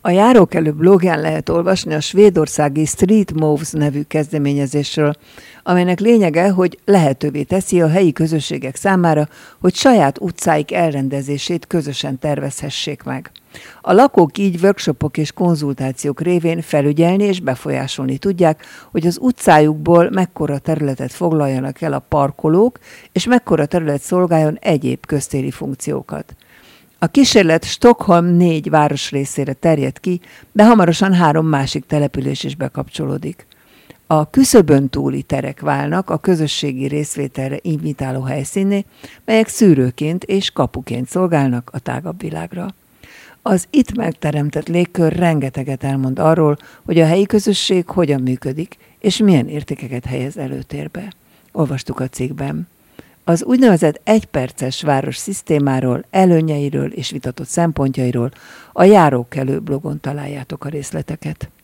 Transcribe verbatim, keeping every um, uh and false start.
A Járókelő blogján lehet olvasni a svédországi Street Moves nevű kezdeményezésről, amelynek lényege, hogy lehetővé teszi a helyi közösségek számára, hogy saját utcáik elrendezését közösen tervezhessék meg. A lakók így workshopok és konzultációk révén felügyelni és befolyásolni tudják, hogy az utcájukból mekkora területet foglaljanak el a parkolók, és mekkora terület szolgáljon egyéb köztéri funkciókat. A kísérlet Stockholm négy városrészére terjed ki, de hamarosan három másik település is bekapcsolódik. A küszöbön túli terek válnak a közösségi részvételre invitáló helyszínné, melyek szűrőként és kapuként szolgálnak a tágabb világra. Az itt megteremtett légkör rengeteget elmond arról, hogy a helyi közösség hogyan működik, és milyen értékeket helyez előtérbe. Olvastuk a cikkben. Az úgynevezett egyperces város szisztémáról, előnyeiről és vitatott szempontjairól a Járókelő blogon találjátok a részleteket.